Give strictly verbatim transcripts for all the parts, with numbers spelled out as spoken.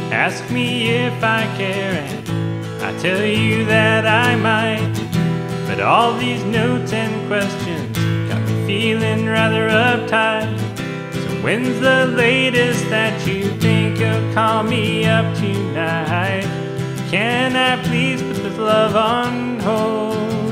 Ask me if I care, and I tell you that I might. But all these notes and questions got me feeling rather uptight. So when's the latest that you think you'll call me up tonight? Can I please put this love on hold?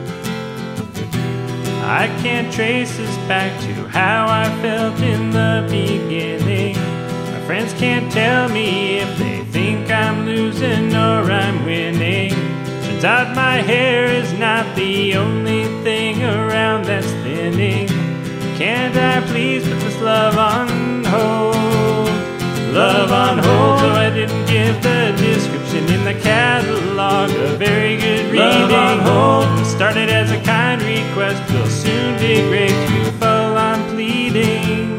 I can't trace this back to how I felt in the beginning. My friends can't tell me if they think I'm losing or I'm winning. Turns out my hair is not the only thing around that's thinning. Can't I please put this love on hold? Love on hold, though I didn't give the description in the catalog. A very good reading. Love on hold started as a kind request, will soon degrade to full-on pleading.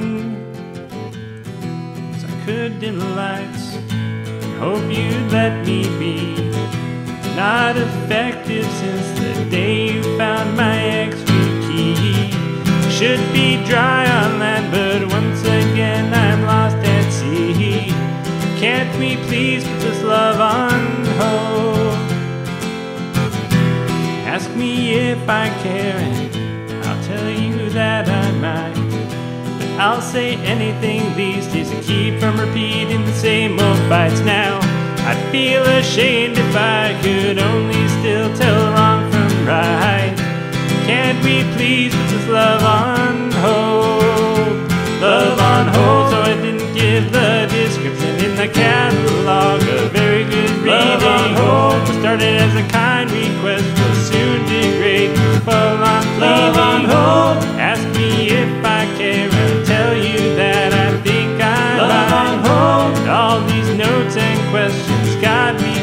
So I could dim the lights and hope you'd let me be. Not effective since the day you found my extra key. Should be dry on land, but once again I'm lost at sea. Can't we please put this love on hold? Ask me if I care, and I'll tell you that I might. But I'll say anything these days to keep from repeating the same old fights now. I'd feel ashamed if I could only still tell wrong from right. Can't we please put this love on hold? Love on hold, so I didn't give the description in the catalog. A very good reading. Love on hold started as a kind request, will soon degrade to full-on pleading. Love on hold. Ask me if I care, I'll tell you that I think I might. Love on hold. All these notes and questions got me